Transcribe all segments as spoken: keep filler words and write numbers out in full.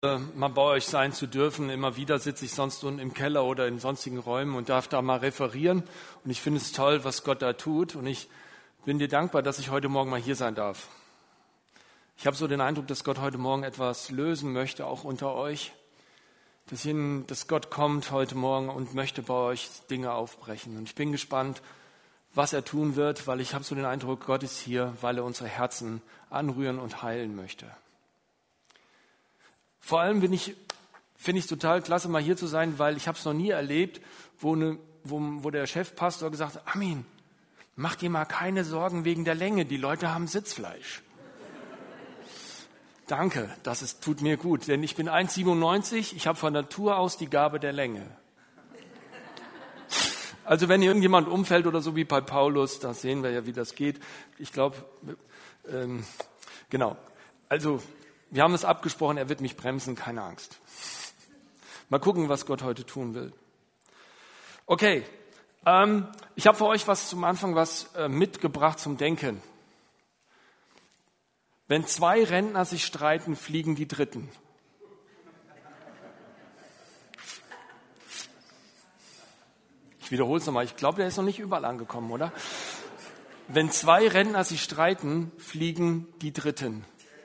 mal bei euch sein zu dürfen. Immer wieder sitze ich sonst unten im Keller oder in sonstigen Räumen und darf da mal referieren. Und ich finde es toll, was Gott da tut. Und ich bin dir dankbar, dass ich heute Morgen mal hier sein darf. Ich habe so den Eindruck, dass Gott heute Morgen etwas lösen möchte, auch unter euch. Dass, ihn, dass Gott kommt heute Morgen und möchte bei euch Dinge aufbrechen. Und ich bin gespannt, was er tun wird, weil ich habe so den Eindruck, Gott ist hier, weil er unsere Herzen anrühren und heilen möchte. Vor allem bin ich, finde ich es total klasse, mal hier zu sein, weil ich habe es noch nie erlebt, wo, eine, wo, wo der Chefpastor gesagt hat, Armin, mach dir mal keine Sorgen wegen der Länge, die Leute haben Sitzfleisch. Danke, das ist, tut mir gut, denn ich bin eins Komma siebenundneunzig, ich habe von Natur aus die Gabe der Länge. Also wenn irgendjemand umfällt oder so wie bei Paulus, da sehen wir ja, wie das geht. Ich glaube, ähm, genau, also wir haben es abgesprochen, er wird mich bremsen, keine Angst. Mal gucken, was Gott heute tun will. Okay, ähm, ich habe für euch was zum Anfang was äh, mitgebracht zum Denken. Wenn zwei Rentner sich streiten, fliegen die Dritten. Ich wiederhole es nochmal, ich glaube, der ist noch nicht überall angekommen, oder? Wenn zwei Rentner sich streiten, fliegen die Dritten.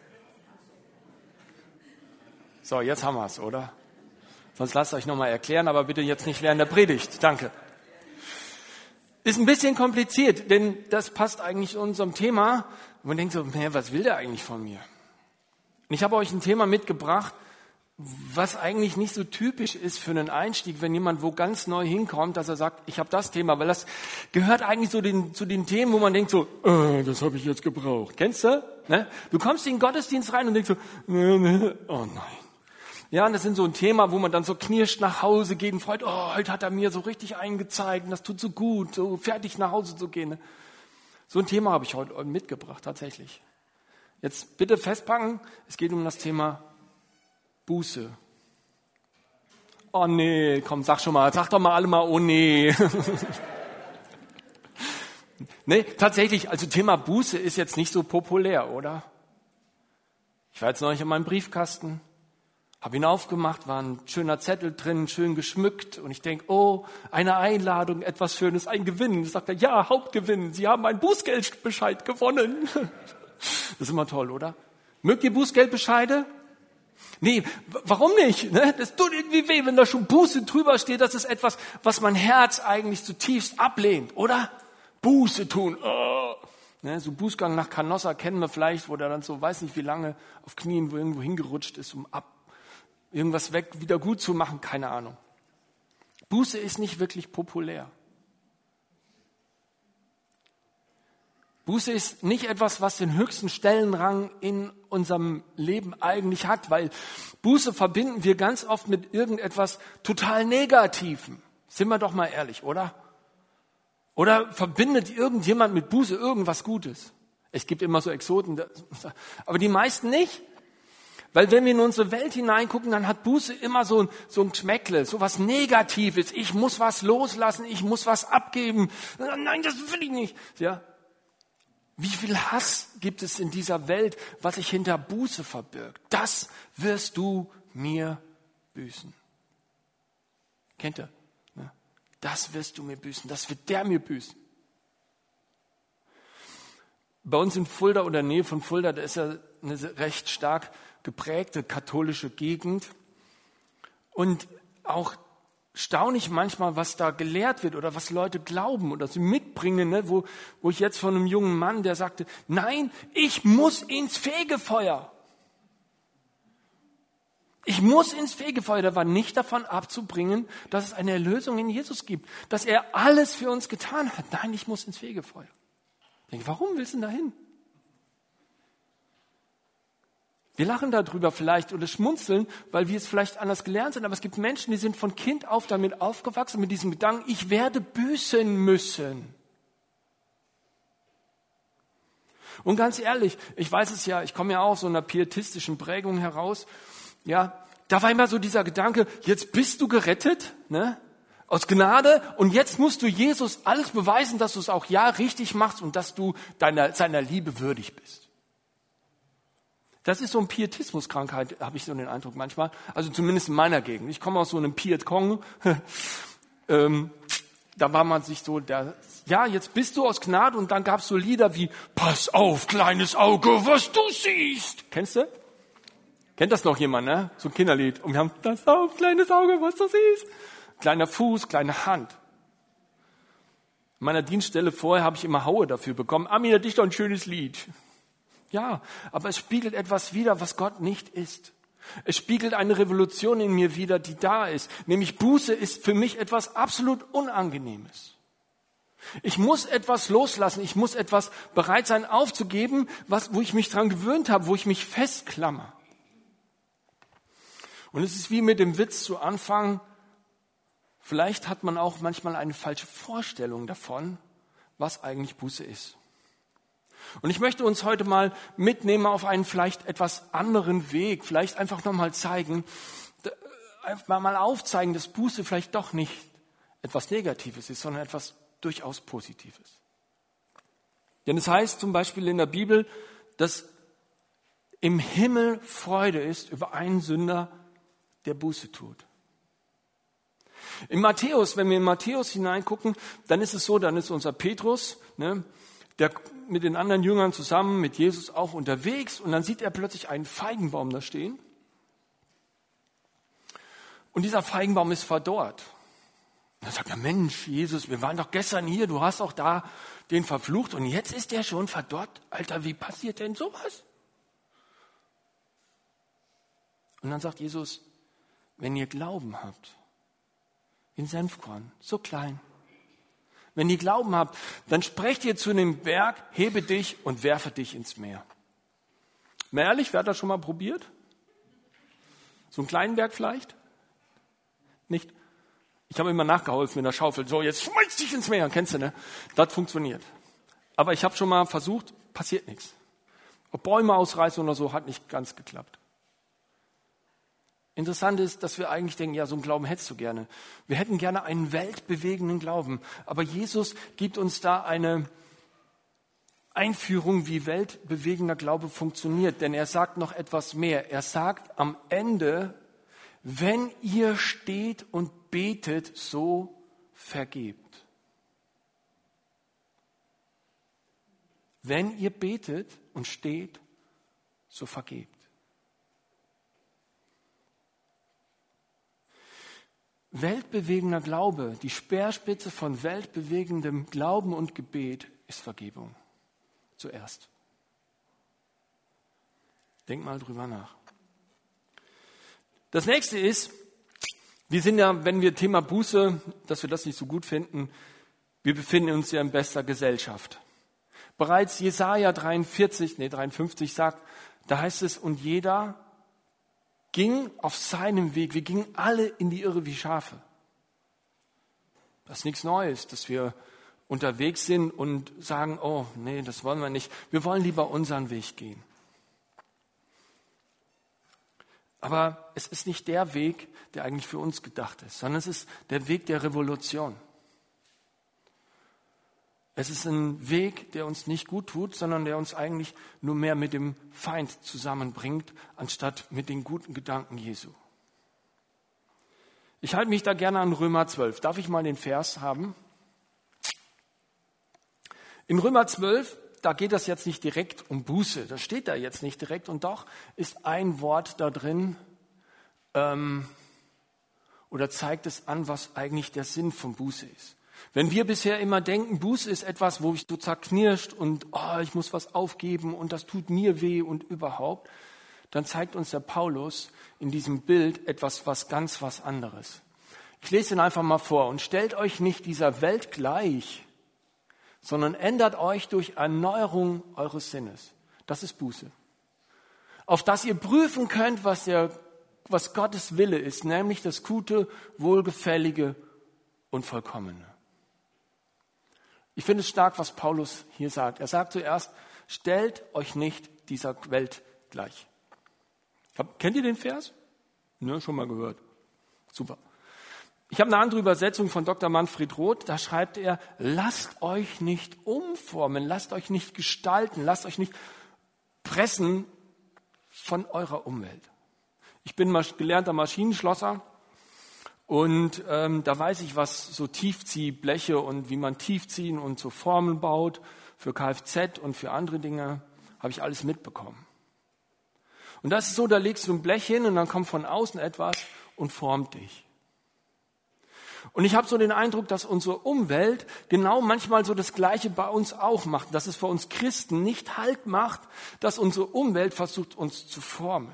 So, jetzt haben wir es, oder? Sonst lasst euch nochmal erklären, aber bitte jetzt nicht während der Predigt. Danke. Ist ein bisschen kompliziert, denn das passt eigentlich zu unserem Thema. Und man denkt so, was will der eigentlich von mir? Und ich habe euch ein Thema mitgebracht, was eigentlich nicht so typisch ist für einen Einstieg, wenn jemand wo ganz neu hinkommt, dass er sagt, ich habe das Thema, weil das gehört eigentlich so den, zu den Themen, wo man denkt so, äh, das habe ich jetzt gebraucht. Kennst du? Ne? Du kommst in den Gottesdienst rein und denkst so, äh, ne, oh nein. Ja, und das sind so ein Thema, wo man dann so knirscht nach Hause geht und freut, oh, heute hat er mir so richtig eingezeigt und das tut so gut, so fertig nach Hause zu gehen. So ein Thema habe ich heute mitgebracht, tatsächlich. Jetzt bitte festpacken, es geht um das Thema Buße. Oh nee, komm, sag schon mal, sag doch mal alle mal, oh nee. Nee, tatsächlich, also Thema Buße ist jetzt nicht so populär, oder? Ich war jetzt neulich in meinem Briefkasten. Habe ihn aufgemacht, war ein schöner Zettel drin, schön geschmückt. Und ich denke, oh, eine Einladung, etwas Schönes, ein Gewinn. Da sagt er, ja, Hauptgewinn, Sie haben einen Bußgeldbescheid gewonnen. Das ist immer toll, oder? Mögt ihr Bußgeldbescheide? Nee, warum nicht? Das tut irgendwie weh, wenn da schon Buße drüber steht. Das ist etwas, was mein Herz eigentlich zutiefst ablehnt, oder? Buße tun. Oh. Ne, so Bußgang nach Canossa kennen wir vielleicht, wo der dann so, weiß nicht wie lange, auf Knien wo irgendwo hingerutscht ist, um ab irgendwas weg, wieder gut zu machen, keine Ahnung. Buße ist nicht wirklich populär. Buße ist nicht etwas, was den höchsten Stellenrang in unserem Leben eigentlich hat, weil Buße verbinden wir ganz oft mit irgendetwas total Negativem. Sind wir doch mal ehrlich, oder? Oder verbindet irgendjemand mit Buße irgendwas Gutes? Es gibt immer so Exoten, aber die meisten nicht. Weil wenn wir in unsere Welt hineingucken, dann hat Buße immer so ein, so ein Geschmäckle, so was Negatives. Ich muss was loslassen, ich muss was abgeben. Nein, das will ich nicht. Ja. Wie viel Hass gibt es in dieser Welt, was sich hinter Buße verbirgt? Das wirst du mir büßen. Kennt ihr? Ja. Das wirst du mir büßen, das wird der mir büßen. Bei uns in Fulda oder Nähe von Fulda, da ist ja eine recht stark geprägte katholische Gegend und auch staunlich manchmal, was da gelehrt wird oder was Leute glauben oder sie mitbringen, ne? wo, wo ich jetzt von einem jungen Mann, der sagte, nein, ich muss ins Fegefeuer. Ich muss ins Fegefeuer. Der war nicht davon abzubringen, dass es eine Erlösung in Jesus gibt, dass er alles für uns getan hat. Nein, ich muss ins Fegefeuer. Ich denke, warum willst du denn da hin? Wir lachen darüber vielleicht oder schmunzeln, weil wir es vielleicht anders gelernt sind. Aber es gibt Menschen, die sind von Kind auf damit aufgewachsen, mit diesem Gedanken, ich werde büßen müssen. Und ganz ehrlich, ich weiß es ja, ich komme ja auch aus so einer pietistischen Prägung heraus. Ja, da war immer so dieser Gedanke, jetzt bist du gerettet, ne? Aus Gnade und jetzt musst du Jesus alles beweisen, dass du es auch ja richtig machst und dass du deiner, seiner Liebe würdig bist. Das ist so eine Pietismuskrankheit, habe ich so den Eindruck manchmal. Also zumindest in meiner Gegend. Ich komme aus so einem Piet-Kong. ähm, da war man sich so, der, ja, jetzt bist du aus Gnade. Und dann gab es so Lieder wie, pass auf, kleines Auge, was du siehst. Kennst du? Kennt das noch jemand, ne? So ein Kinderlied. Und wir haben, pass auf, kleines Auge, was du siehst. Kleiner Fuß, kleine Hand. In meiner Dienststelle vorher habe ich immer Haue dafür bekommen. Amina, dich doch ein schönes Lied. Ja, aber es spiegelt etwas wider, was Gott nicht ist. Es spiegelt eine Revolution in mir wider, die da ist. Nämlich Buße ist für mich etwas absolut Unangenehmes. Ich muss etwas loslassen. Ich muss etwas bereit sein aufzugeben, was, wo ich mich dran gewöhnt habe, wo ich mich festklammer. Und es ist wie mit dem Witz zu Anfang. Vielleicht hat man auch manchmal eine falsche Vorstellung davon, was eigentlich Buße ist. Und ich möchte uns heute mal mitnehmen auf einen vielleicht etwas anderen Weg, vielleicht einfach nochmal zeigen, einfach mal aufzeigen, dass Buße vielleicht doch nicht etwas Negatives ist, sondern etwas durchaus Positives. Denn es heißt zum Beispiel in der Bibel, dass im Himmel Freude ist über einen Sünder, der Buße tut. In Matthäus, wenn wir in Matthäus hineingucken, dann ist es so, dann ist unser Petrus, ne, der mit den anderen Jüngern zusammen, mit Jesus auch unterwegs, und dann sieht er plötzlich einen Feigenbaum da stehen. Und dieser Feigenbaum ist verdorrt. Und dann sagt er, Mensch, Jesus, wir waren doch gestern hier, du hast auch da den verflucht und jetzt ist der schon verdorrt. Alter, wie passiert denn sowas? Und dann sagt Jesus, wenn ihr Glauben habt, wie ein Senfkorn, so klein. Wenn ihr Glauben habt, dann sprecht ihr zu dem Berg, hebe dich und werfe dich ins Meer. Mal ehrlich, wer hat das schon mal probiert? So einen kleinen Berg vielleicht? Nicht? Ich habe immer nachgeholfen mit der Schaufel. So, jetzt schmeiß dich ins Meer. Kennst du, ne? Das funktioniert. Aber ich habe schon mal versucht, passiert nichts. Ob Bäume ausreißen oder so, hat nicht ganz geklappt. Interessant ist, dass wir eigentlich denken, ja, so einen Glauben hättest du gerne. Wir hätten gerne einen weltbewegenden Glauben. Aber Jesus gibt uns da eine Einführung, wie weltbewegender Glaube funktioniert. Denn er sagt noch etwas mehr. Er sagt am Ende, wenn ihr steht und betet, so vergebt. Wenn ihr betet und steht, so vergebt. Weltbewegender Glaube, die Speerspitze von weltbewegendem Glauben und Gebet ist Vergebung. Zuerst. Denk mal drüber nach. Das nächste ist, wir sind ja, wenn wir Thema Buße, dass wir das nicht so gut finden, wir befinden uns ja in bester Gesellschaft. Bereits Jesaja dreiundvierzig, nee, dreiundfünfzig sagt, da heißt es, und jeder ging auf seinem Weg. Wir gingen alle in die Irre wie Schafe. Das ist nichts Neues, dass wir unterwegs sind und sagen, oh nee, das wollen wir nicht. Wir wollen lieber unseren Weg gehen. Aber es ist nicht der Weg, der eigentlich für uns gedacht ist, sondern es ist der Weg der Revolution. Es ist ein Weg, der uns nicht gut tut, sondern der uns eigentlich nur mehr mit dem Feind zusammenbringt, anstatt mit den guten Gedanken Jesu. Ich halte mich da gerne an Römer zwölf. Darf ich mal den Vers haben? In Römer zwölf, da geht das jetzt nicht direkt um Buße. Das steht da jetzt nicht direkt. Und doch ist ein Wort da drin, ähm, oder zeigt es an, was eigentlich der Sinn von Buße ist. Wenn wir bisher immer denken, Buße ist etwas, wo ich so zerknirscht und oh, ich muss was aufgeben und das tut mir weh und überhaupt, dann zeigt uns der Paulus in diesem Bild etwas, was ganz was anderes. Ich lese ihn einfach mal vor. Und stellt euch nicht dieser Welt gleich, sondern ändert euch durch Erneuerung eures Sinnes. Das ist Buße. Auf dass ihr prüfen könnt, was, der, was Gottes Wille ist, nämlich das Gute, Wohlgefällige und Vollkommene. Ich finde es stark, was Paulus hier sagt. Er sagt zuerst, stellt euch nicht dieser Welt gleich. Hab, kennt ihr den Vers? Ne, schon mal gehört. Super. Ich habe eine andere Übersetzung von Doktor Manfred Roth. Da schreibt er, lasst euch nicht umformen, lasst euch nicht gestalten, lasst euch nicht pressen von eurer Umwelt. Ich bin gelernter Maschinenschlosser und ähm, da weiß ich, was so Tiefziehbleche und wie man Tiefziehen und so Formeln baut für Kfz und für andere Dinge, habe ich alles mitbekommen. Und das ist so, da legst du ein Blech hin und dann kommt von außen etwas und formt dich. Und ich habe so den Eindruck, dass unsere Umwelt genau manchmal so das Gleiche bei uns auch macht, dass es für uns Christen nicht Halt macht, dass unsere Umwelt versucht, uns zu formen.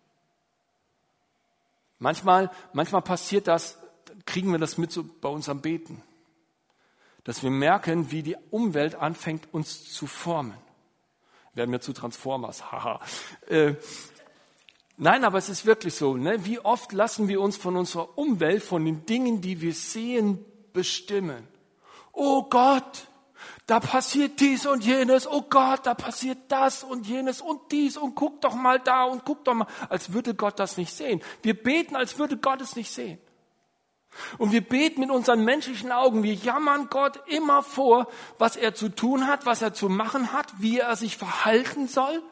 Manchmal, manchmal passiert das, kriegen wir das mit so bei uns am Beten, dass wir merken, wie die Umwelt anfängt, uns zu formen. Werden wir zu Transformers, haha. äh, Nein, aber es ist wirklich so. Ne? Wie oft lassen wir uns von unserer Umwelt, von den Dingen, die wir sehen, bestimmen? Oh Gott, da passiert dies und jenes. Oh Gott, da passiert das und jenes und dies. Und guck doch mal da und guck doch mal. Als würde Gott das nicht sehen. Wir beten, als würde Gott es nicht sehen. Und wir beten mit unseren menschlichen Augen. Wir jammern Gott immer vor, was er zu tun hat, was er zu machen hat, wie er sich verhalten soll.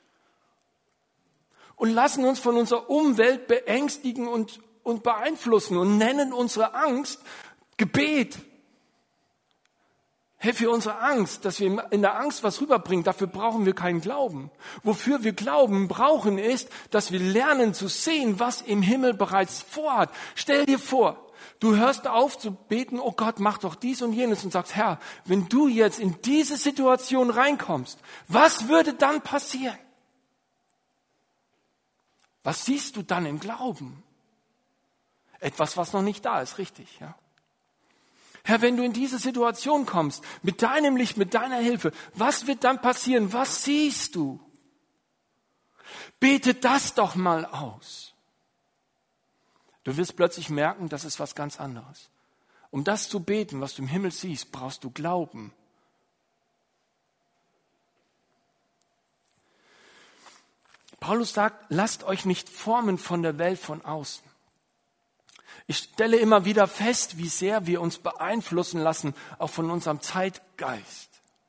Und lassen uns von unserer Umwelt beängstigen und, und beeinflussen und nennen unsere Angst Gebet. Hey, für unsere Angst, dass wir in der Angst was rüberbringen, dafür brauchen wir keinen Glauben. Wofür wir Glauben brauchen, ist, dass wir lernen zu sehen, was im Himmel bereits vorhat. Stell dir vor, du hörst auf zu beten, oh Gott, mach doch dies und jenes und sagst, Herr, wenn du jetzt in diese Situation reinkommst, was würde dann passieren? Was siehst du dann im Glauben? Etwas, was noch nicht da ist, richtig, ja? Herr, wenn du in diese Situation kommst, mit deinem Licht, mit deiner Hilfe, was wird dann passieren? Was siehst du? Bete das doch mal aus. Du wirst plötzlich merken, das ist was ganz anderes. Um das zu beten, was du im Himmel siehst, brauchst du Glauben. Paulus sagt, lasst euch nicht formen von der Welt von außen. Ich stelle immer wieder fest, wie sehr wir uns beeinflussen lassen, auch von unserem Zeitgeist.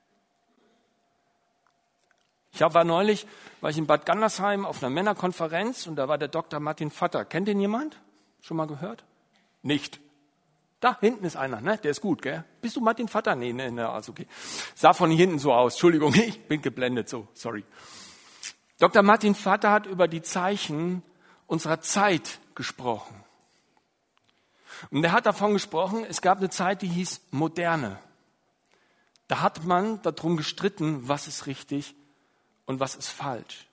Ich war neulich, war ich in Bad Gandersheim auf einer Männerkonferenz und da war der Doktor Martin Vatter. Kennt den jemand? Schon mal gehört? Nicht. Da hinten ist einer, ne? Der ist gut, gell? Bist du Martin Vatter? Nee, nee, nee, also okay. Sah von hinten so aus. Entschuldigung, ich bin geblendet, so, sorry. Doktor Martin Vatter hat über die Zeichen unserer Zeit gesprochen. Und er hat davon gesprochen, es gab eine Zeit, die hieß Moderne. Da hat man darum gestritten, was ist richtig und was ist falsch.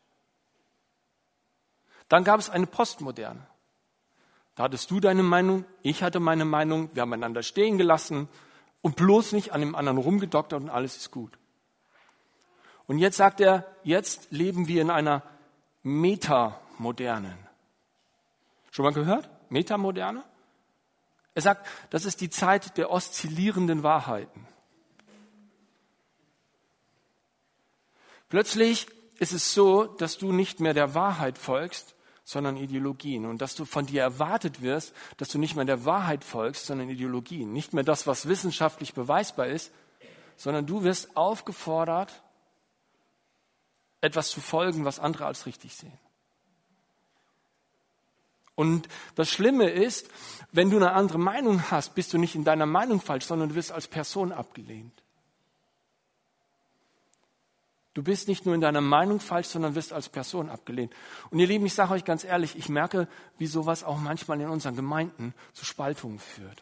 Dann gab es eine Postmoderne. Da hattest du deine Meinung, ich hatte meine Meinung, wir haben einander stehen gelassen und bloß nicht an dem anderen rumgedoktert und alles ist gut. Und jetzt sagt er, jetzt leben wir in einer Metamodernen. Schon mal gehört? Metamoderne? Er sagt, das ist die Zeit der oszillierenden Wahrheiten. Plötzlich ist es so, dass du nicht mehr der Wahrheit folgst, sondern Ideologien. Und dass du von dir erwartet wirst, dass du nicht mehr der Wahrheit folgst, sondern Ideologien. Nicht mehr das, was wissenschaftlich beweisbar ist, sondern du wirst aufgefordert, etwas zu folgen, was andere als richtig sehen. Und das Schlimme ist, wenn du eine andere Meinung hast, bist du nicht in deiner Meinung falsch, sondern du wirst als Person abgelehnt. Du bist nicht nur in deiner Meinung falsch, sondern wirst als Person abgelehnt. Und ihr Lieben, ich sage euch ganz ehrlich, ich merke, wie sowas auch manchmal in unseren Gemeinden zu Spaltungen führt.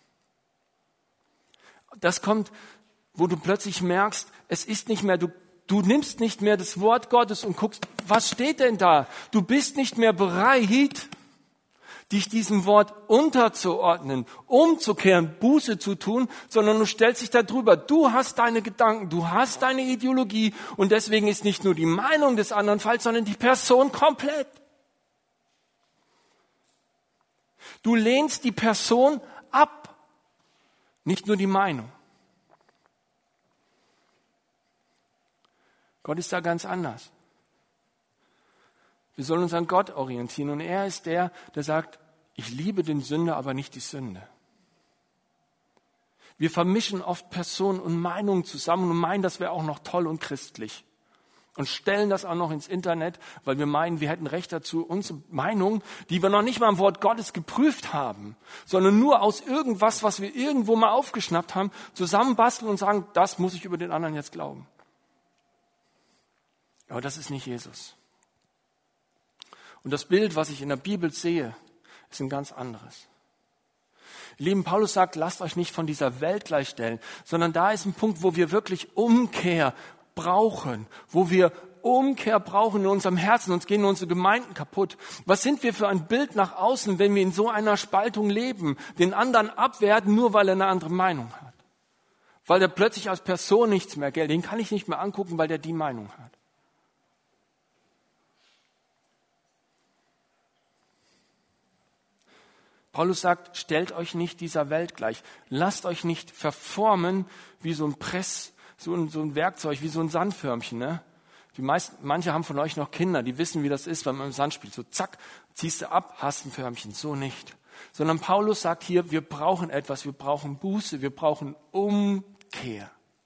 Das kommt, wo du plötzlich merkst, es ist nicht mehr, du Du nimmst nicht mehr das Wort Gottes und guckst, was steht denn da? Du bist nicht mehr bereit, dich diesem Wort unterzuordnen, umzukehren, Buße zu tun, sondern du stellst dich da drüber. Du hast deine Gedanken, du hast deine Ideologie und deswegen ist nicht nur die Meinung des anderen falsch, sondern die Person komplett. Du lehnst die Person ab, nicht nur die Meinung. Gott ist da ganz anders. Wir sollen uns an Gott orientieren und er ist der, der sagt, ich liebe den Sünder, aber nicht die Sünde. Wir vermischen oft Personen und Meinungen zusammen und meinen, das wäre auch noch toll und christlich. und stellen das auch noch ins Internet, weil wir meinen, wir hätten Recht dazu, unsere Meinung, die wir noch nicht mal im Wort Gottes geprüft haben, sondern nur aus irgendwas, was wir irgendwo mal aufgeschnappt haben, zusammenbasteln und sagen, das muss ich über den anderen jetzt glauben. Aber das ist nicht Jesus. Und das Bild, was ich in der Bibel sehe, ist ein ganz anderes. Ihr Lieben, Paulus sagt, lasst euch nicht von dieser Welt gleichstellen, sondern da ist ein Punkt, wo wir wirklich Umkehr brauchen, wo wir Umkehr brauchen in unserem Herzen, uns gehen unsere Gemeinden kaputt. Was sind wir für ein Bild nach außen, wenn wir in so einer Spaltung leben, den anderen abwerten, nur weil er eine andere Meinung hat? Weil er plötzlich als Person nichts mehr gilt, den kann ich nicht mehr angucken, weil der die Meinung hat. Paulus sagt, stellt euch nicht dieser Welt gleich. Lasst euch nicht verformen wie so ein Press, so ein, so ein Werkzeug, wie so ein Sandförmchen. Ne? Die meisten, manche haben von euch noch Kinder, die wissen, wie das ist, wenn man im Sand spielt. So zack, ziehst du ab, hast ein Förmchen. So nicht. Sondern Paulus sagt hier, wir brauchen etwas, wir brauchen Buße, wir brauchen Umkehr.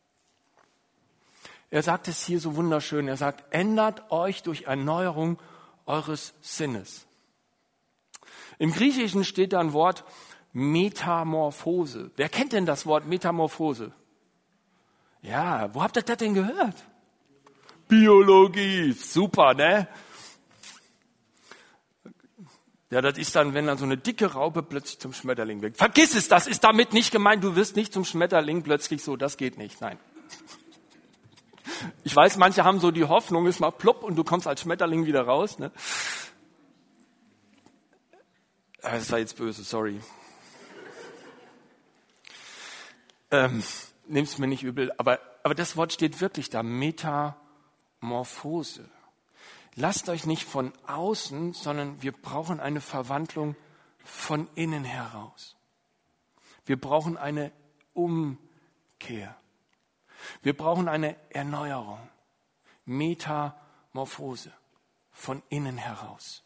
Er sagt es hier so wunderschön. Er sagt, ändert euch durch Erneuerung eures Sinnes. Im Griechischen steht da ein Wort Metamorphose. Wer kennt denn das Wort Metamorphose? Ja, wo habt ihr das denn gehört? Biologie, super, ne? Ja, das ist dann, wenn dann so eine dicke Raupe plötzlich zum Schmetterling wird. Vergiss es, das ist damit nicht gemeint, du wirst nicht zum Schmetterling plötzlich so, das geht nicht, nein. Ich weiß, manche haben so die Hoffnung, es macht plopp und du kommst als Schmetterling wieder raus, ne? Das war jetzt böse, sorry. Ähm, nimm's mir nicht übel, aber, aber das Wort steht wirklich da, Metamorphose. Lasst euch nicht von außen, sondern wir brauchen eine Verwandlung von innen heraus. Wir brauchen eine Umkehr. Wir brauchen eine Erneuerung. Metamorphose von innen heraus.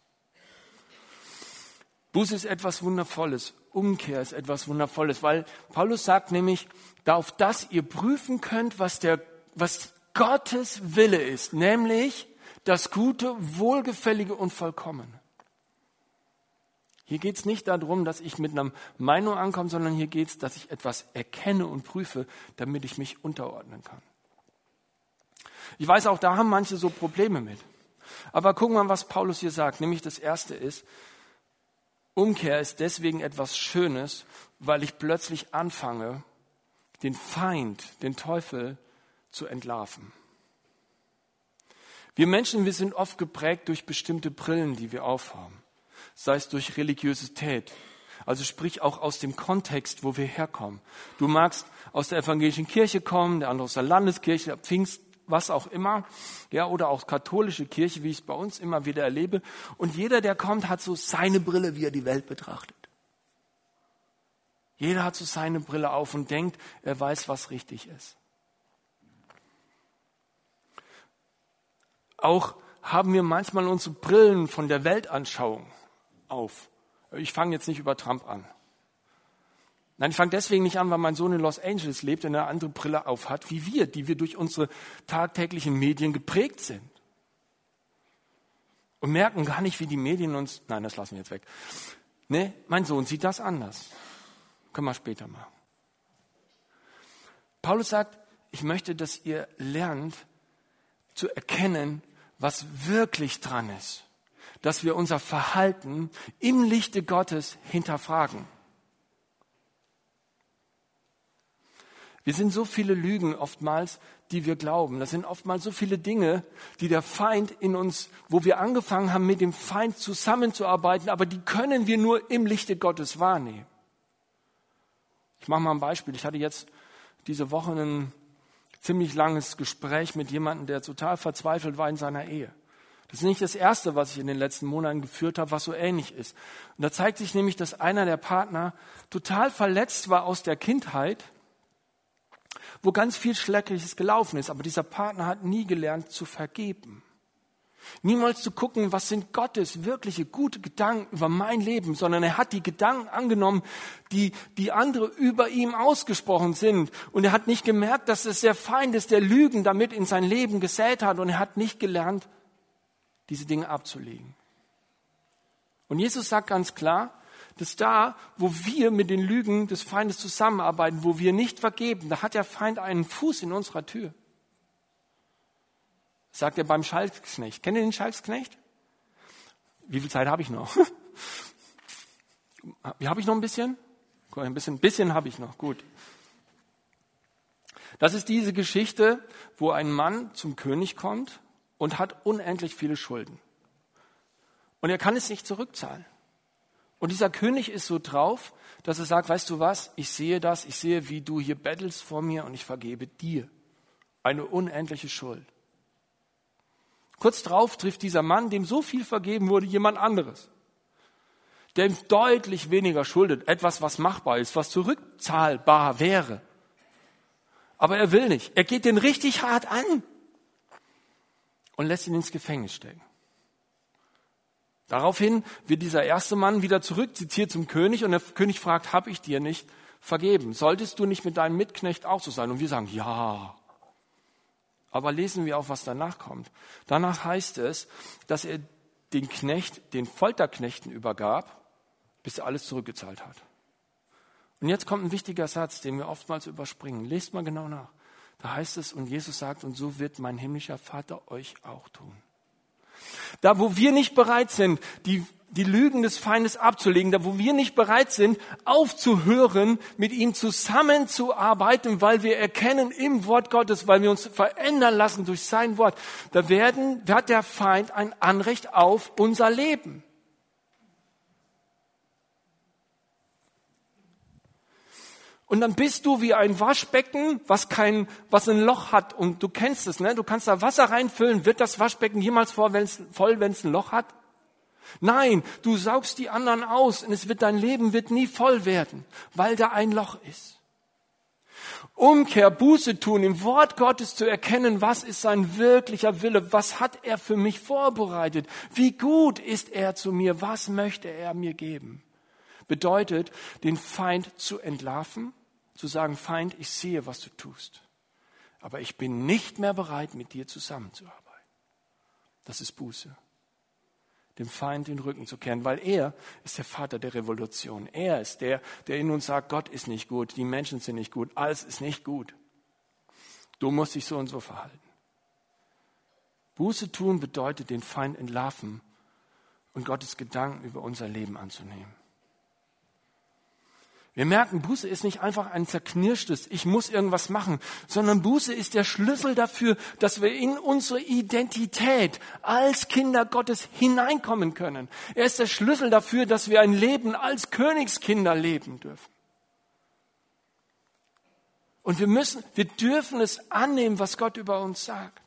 Buße ist etwas Wundervolles, Umkehr ist etwas Wundervolles, weil Paulus sagt nämlich, auf das ihr prüfen könnt, was, der, was Gottes Wille ist, nämlich das Gute, Wohlgefällige und Vollkommene. Hier geht es nicht darum, dass ich mit einer Meinung ankomme, sondern hier geht es, dass ich etwas erkenne und prüfe, damit ich mich unterordnen kann. Ich weiß, auch da haben manche so Probleme mit. Aber gucken wir mal, was Paulus hier sagt. Nämlich das Erste ist, Umkehr ist deswegen etwas Schönes, weil ich plötzlich anfange, den Feind, den Teufel zu entlarven. Wir Menschen, wir sind oft geprägt durch bestimmte Brillen, die wir aufhaben. Sei es durch Religiosität, also sprich auch aus dem Kontext, wo wir herkommen. Du magst aus der evangelischen Kirche kommen, der andere aus der Landeskirche, der Pfingst, was auch immer, ja, oder auch katholische Kirche, wie ich es bei uns immer wieder erlebe. Und jeder, der kommt, hat so seine Brille, wie er die Welt betrachtet. Jeder hat so seine Brille auf und denkt, er weiß, was richtig ist. Auch haben wir manchmal unsere Brillen von der Weltanschauung auf. Ich fange jetzt nicht über Trump an. Nein, ich fange deswegen nicht an, weil mein Sohn in Los Angeles lebt und eine andere Brille auf hat, wie wir, die wir durch unsere tagtäglichen Medien geprägt sind. Und merken gar nicht, wie die Medien uns... Nein, das lassen wir jetzt weg. Nee, mein Sohn sieht das anders. Können wir später machen. Paulus sagt, ich möchte, dass ihr lernt zu erkennen, was wirklich dran ist. Dass wir unser Verhalten im Lichte Gottes hinterfragen. Wir sind so viele Lügen oftmals, die wir glauben. Das sind oftmals so viele Dinge, die der Feind in uns, wo wir angefangen haben, mit dem Feind zusammenzuarbeiten, aber die können wir nur im Lichte Gottes wahrnehmen. Ich mache mal ein Beispiel. Ich hatte jetzt diese Woche ein ziemlich langes Gespräch mit jemandem, der total verzweifelt war in seiner Ehe. Das ist nicht das Erste, was ich in den letzten Monaten geführt habe, was so ähnlich ist. Und da zeigt sich nämlich, dass einer der Partner total verletzt war aus der Kindheit, wo ganz viel Schreckliches gelaufen ist. Aber dieser Partner hat nie gelernt zu vergeben. Niemals zu gucken, was sind Gottes wirkliche gute Gedanken über mein Leben, sondern er hat die Gedanken angenommen, die, die andere über ihm ausgesprochen sind. Und er hat nicht gemerkt, dass es der Feind ist, der Lügen damit in sein Leben gesät hat. Und er hat nicht gelernt, diese Dinge abzulegen. Und Jesus sagt ganz klar, dass da, wo wir mit den Lügen des Feindes zusammenarbeiten, wo wir nicht vergeben, da hat der Feind einen Fuß in unserer Tür. Sagt er beim Schalksknecht. Kennt ihr den Schalksknecht? Wie viel Zeit habe ich noch? Wie habe ich noch ein bisschen? Ein bisschen, ein bisschen habe ich noch. Gut. Das ist diese Geschichte, wo ein Mann zum König kommt und hat unendlich viele Schulden. Und er kann es nicht zurückzahlen. Und dieser König ist so drauf, dass er sagt, weißt du was, ich sehe das, ich sehe, wie du hier bettelst vor mir und ich vergebe dir eine unendliche Schuld. Kurz darauf trifft dieser Mann, dem so viel vergeben wurde, jemand anderes, der ihm deutlich weniger schuldet, etwas, was machbar ist, was zurückzahlbar wäre. Aber er will nicht. Er geht den richtig hart an und lässt ihn ins Gefängnis stecken. Daraufhin wird dieser erste Mann wieder zurückzitiert zum König und der König fragt, habe ich dir nicht vergeben? Solltest du nicht mit deinem Mitknecht auch so sein? Und wir sagen, ja. Aber lesen wir auch, was danach kommt. Danach heißt es, dass er den Knecht, den Folterknechten übergab, bis er alles zurückgezahlt hat. Und jetzt kommt ein wichtiger Satz, den wir oftmals überspringen. Lest mal genau nach. Da heißt es, und Jesus sagt, und so wird mein himmlischer Vater euch auch tun. Da, wo wir nicht bereit sind, die, die Lügen des Feindes abzulegen, da, wo wir nicht bereit sind, aufzuhören, mit ihm zusammenzuarbeiten, weil wir erkennen im Wort Gottes, weil wir uns verändern lassen durch sein Wort, da werden, hat der Feind ein Anrecht auf unser Leben. Und dann bist du wie ein Waschbecken, was kein, was ein Loch hat. Und du kennst es, ne? Du kannst da Wasser reinfüllen. Wird das Waschbecken jemals voll, wenn es ein Loch hat? Nein, du saugst die anderen aus und es wird, dein Leben wird nie voll werden, weil da ein Loch ist. Umkehr, Buße tun, im Wort Gottes zu erkennen, was ist sein wirklicher Wille, was hat er für mich vorbereitet, wie gut ist er zu mir, was möchte er mir geben. Bedeutet, den Feind zu entlarven, zu sagen, Feind, ich sehe, was du tust, aber ich bin nicht mehr bereit, mit dir zusammenzuarbeiten. Das ist Buße. Dem Feind den Rücken zu kehren, weil er ist der Vater der Revolution. Er ist der, der in uns sagt, Gott ist nicht gut, die Menschen sind nicht gut, alles ist nicht gut. Du musst dich so und so verhalten. Buße tun bedeutet, den Feind entlarven und Gottes Gedanken über unser Leben anzunehmen. Wir merken, Buße ist nicht einfach ein zerknirschtes, ich muss irgendwas machen, sondern Buße ist der Schlüssel dafür, dass wir in unsere Identität als Kinder Gottes hineinkommen können. Er ist der Schlüssel dafür, dass wir ein Leben als Königskinder leben dürfen. Und wir müssen, wir dürfen es annehmen, was Gott über uns sagt.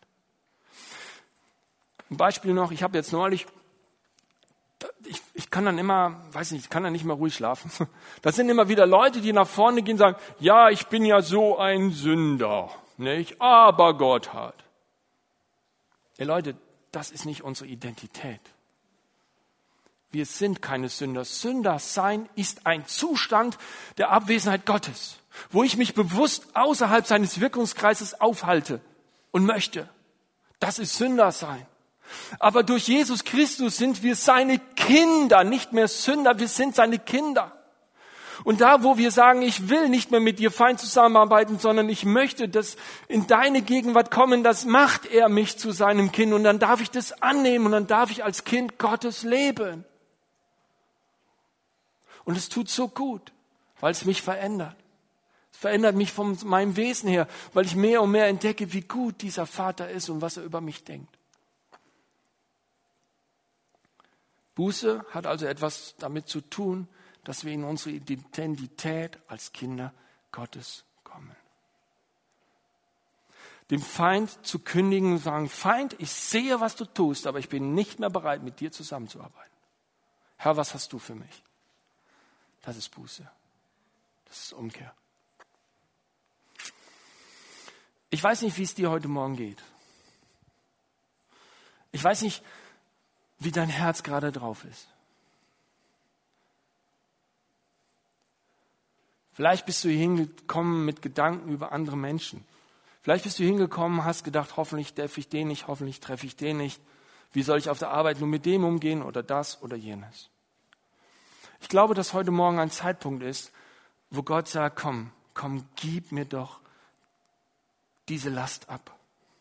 Ein Beispiel noch, ich habe jetzt neulich Ich, ich kann dann immer, weiß nicht, ich kann dann nicht mehr ruhig schlafen. Das sind immer wieder Leute, die nach vorne gehen und sagen, ja, ich bin ja so ein Sünder, nicht? Aber Gott hat. Ey Leute, das ist nicht unsere Identität. Wir sind keine Sünder. Sünder sein ist ein Zustand der Abwesenheit Gottes, wo ich mich bewusst außerhalb seines Wirkungskreises aufhalte und möchte. Das ist Sünder sein. Aber durch Jesus Christus sind wir seine Kinder, nicht mehr Sünder, wir sind seine Kinder. Und da, wo wir sagen, ich will nicht mehr mit dir fein zusammenarbeiten, sondern ich möchte, dass in deine Gegenwart kommen, das macht er mich zu seinem Kind. Und dann darf ich das annehmen und dann darf ich als Kind Gottes leben. Und es tut so gut, weil es mich verändert. Es verändert mich von meinem Wesen her, weil ich mehr und mehr entdecke, wie gut dieser Vater ist und was er über mich denkt. Buße hat also etwas damit zu tun, dass wir in unsere Identität als Kinder Gottes kommen. Dem Feind zu kündigen und sagen, Feind, ich sehe, was du tust, aber ich bin nicht mehr bereit, mit dir zusammenzuarbeiten. Herr, was hast du für mich? Das ist Buße. Das ist Umkehr. Ich weiß nicht, wie es dir heute Morgen geht. Ich weiß nicht, wie dein Herz gerade drauf ist. Vielleicht bist du hier hingekommen mit Gedanken über andere Menschen. Vielleicht bist du hingekommen, hast gedacht, hoffentlich treffe ich den nicht, hoffentlich treffe ich den nicht. Wie soll ich auf der Arbeit nur mit dem umgehen oder das oder jenes? Ich glaube, dass heute Morgen ein Zeitpunkt ist, wo Gott sagt, komm, komm, gib mir doch diese Last ab.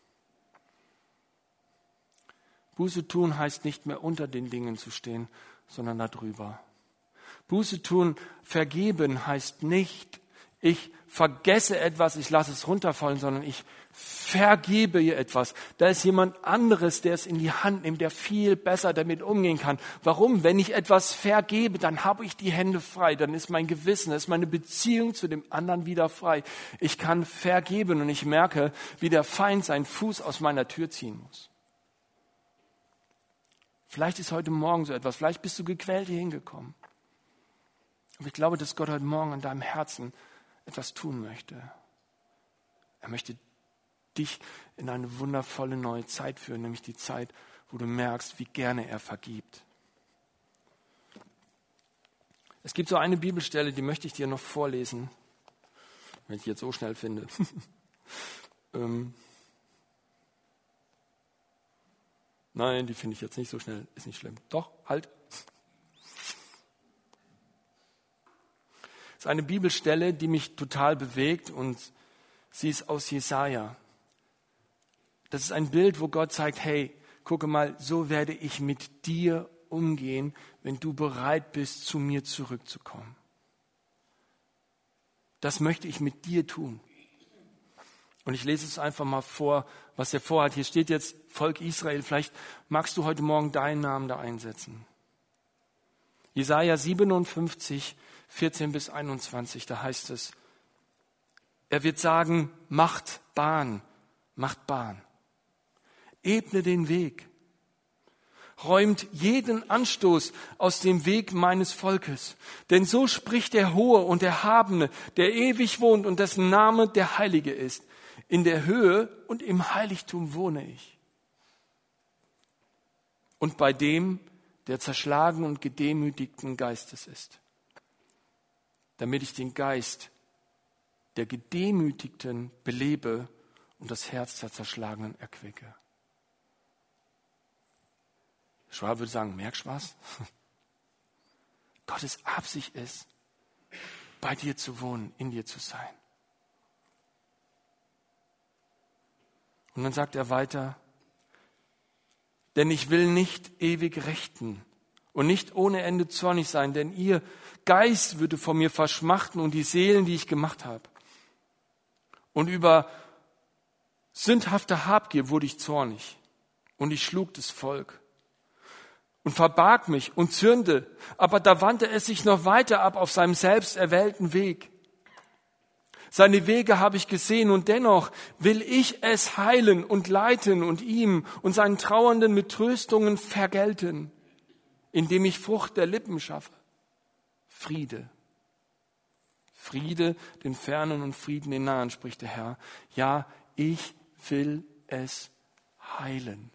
Buße tun heißt nicht mehr unter den Dingen zu stehen, sondern darüber. Buße tun, vergeben heißt nicht, ich vergesse etwas, ich lasse es runterfallen, sondern ich vergebe ihr etwas. Da ist jemand anderes, der es in die Hand nimmt, der viel besser damit umgehen kann. Warum? Wenn ich etwas vergebe, dann habe ich die Hände frei, dann ist mein Gewissen, dann ist meine Beziehung zu dem anderen wieder frei. Ich kann vergeben und ich merke, wie der Feind seinen Fuß aus meiner Tür ziehen muss. Vielleicht ist heute Morgen so etwas, vielleicht bist du gequält hier hingekommen. Aber ich glaube, dass Gott heute Morgen an deinem Herzen etwas tun möchte. Er möchte dich in eine wundervolle neue Zeit führen, nämlich die Zeit, wo du merkst, wie gerne er vergibt. Es gibt so eine Bibelstelle, die möchte ich dir noch vorlesen, wenn ich jetzt so schnell finde. ähm Nein, die finde ich jetzt nicht so schnell, ist nicht schlimm. Doch, halt. Das ist eine Bibelstelle, die mich total bewegt und sie ist aus Jesaja. Das ist ein Bild, wo Gott sagt, hey, gucke mal, so werde ich mit dir umgehen, wenn du bereit bist, zu mir zurückzukommen. Das möchte ich mit dir tun. Und ich lese es einfach mal vor, was er vorhat. Hier steht jetzt Volk Israel. Vielleicht magst du heute Morgen deinen Namen da einsetzen. Jesaja siebenundfünfzig, vierzehn bis einundzwanzig, da heißt es, er wird sagen, macht Bahn, macht Bahn. Ebne den Weg. Räumt jeden Anstoß aus dem Weg meines Volkes. Denn so spricht der Hohe und Erhabene, der ewig wohnt und dessen Name der Heilige ist. In der Höhe und im Heiligtum wohne ich. Und bei dem, der zerschlagen und gedemütigten Geistes ist. Damit ich den Geist der Gedemütigten belebe und das Herz der Zerschlagenen erquicke. Schwab würde sagen, merkst du was? Gottes Absicht ist, bei dir zu wohnen, in dir zu sein. Und dann sagt er weiter, denn ich will nicht ewig rechten und nicht ohne Ende zornig sein, denn ihr Geist würde vor mir verschmachten und die Seelen, die ich gemacht habe. Und über sündhafte Habgier wurde ich zornig und ich schlug das Volk und verbarg mich und zürnte, aber da wandte es sich noch weiter ab auf seinem selbst erwählten Weg. Seine Wege habe ich gesehen und dennoch will ich es heilen und leiten und ihm und seinen Trauernden mit Tröstungen vergelten, indem ich Frucht der Lippen schaffe. Friede. Friede den Fernen und Frieden den Nahen, spricht der Herr. Ja, ich will es heilen.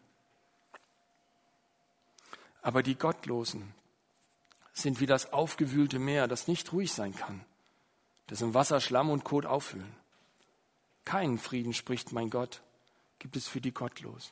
Aber die Gottlosen sind wie das aufgewühlte Meer, das nicht ruhig sein kann, dessen Wasser Schlamm und Kot auffüllen. Keinen Frieden, spricht mein Gott, gibt es für die Gottlosen.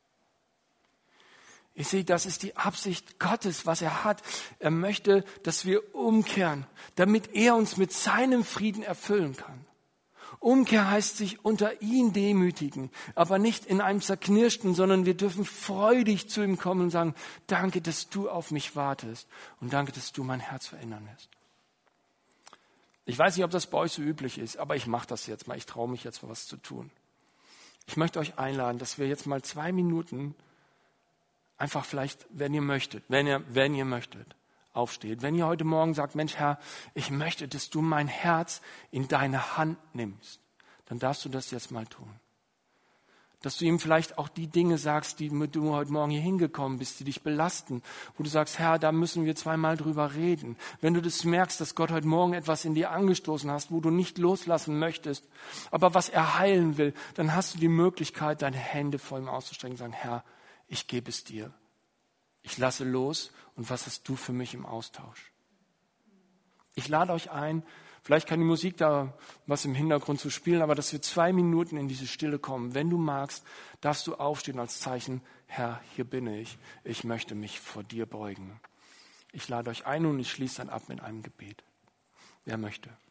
Ich sehe, das ist die Absicht Gottes, was er hat. Er möchte, dass wir umkehren, damit er uns mit seinem Frieden erfüllen kann. Umkehr heißt sich unter ihn demütigen, aber nicht in einem zerknirschten, sondern wir dürfen freudig zu ihm kommen und sagen, danke, dass du auf mich wartest und danke, dass du mein Herz verändern lässt. Ich weiß nicht, ob das bei euch so üblich ist, aber ich mache das jetzt mal. Ich traue mich jetzt mal was zu tun. Ich möchte euch einladen, dass wir jetzt mal zwei Minuten einfach vielleicht, wenn ihr möchtet, wenn ihr, wenn ihr möchtet, aufsteht. Wenn ihr heute Morgen sagt, Mensch, Herr, ich möchte, dass du mein Herz in deine Hand nimmst, dann darfst du das jetzt mal tun. Dass du ihm vielleicht auch die Dinge sagst, die du heute Morgen hier hingekommen bist, die dich belasten, wo du sagst, Herr, da müssen wir zweimal drüber reden. Wenn du das merkst, dass Gott heute Morgen etwas in dir angestoßen hast, wo du nicht loslassen möchtest, aber was er heilen will, dann hast du die Möglichkeit, deine Hände vor ihm auszustrecken und sagen, Herr, ich gebe es dir. Ich lasse los und was hast du für mich im Austausch? Ich lade euch ein, vielleicht kann die Musik da was im Hintergrund zu spielen, aber dass wir zwei Minuten in diese Stille kommen. Wenn du magst, darfst du aufstehen als Zeichen, Herr, hier bin ich. Ich möchte mich vor dir beugen. Ich lade euch ein und ich schließe dann ab mit einem Gebet. Wer möchte?